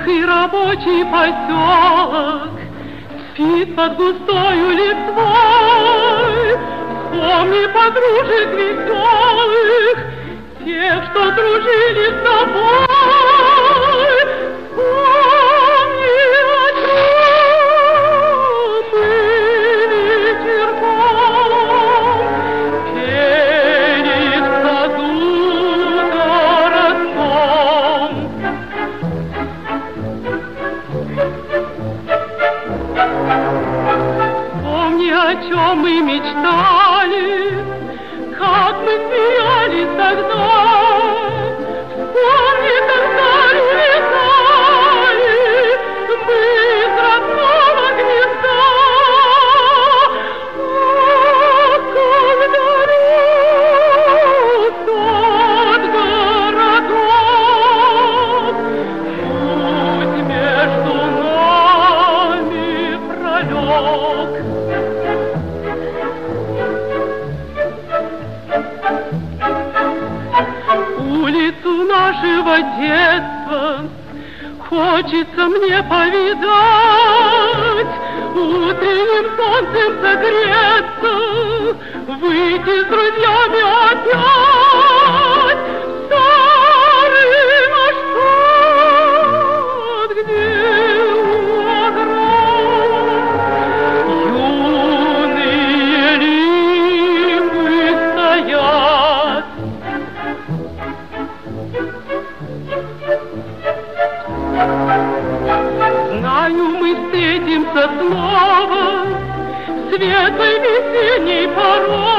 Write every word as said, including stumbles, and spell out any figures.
Тихий рабочий поселок спит под густою листвой. Вспомни подружек веселых, тех, что дружили с тобой. Вспомни, о чем мы вечерком пели в саду городском. Вспомни, о чем мы мечтали, как мы смеялись тогда. Вспомни, тогда летали мы из родного гнезда. О, как далек тот городок, путь между нами пролег. Улицу нашего детства хочется мне повидать, утренним солнцем согреться, выйти с друзьями опять в старый наш сад, где у оград юные липы стоят. Знаю, мы встретимся снова в светлой весенней порой.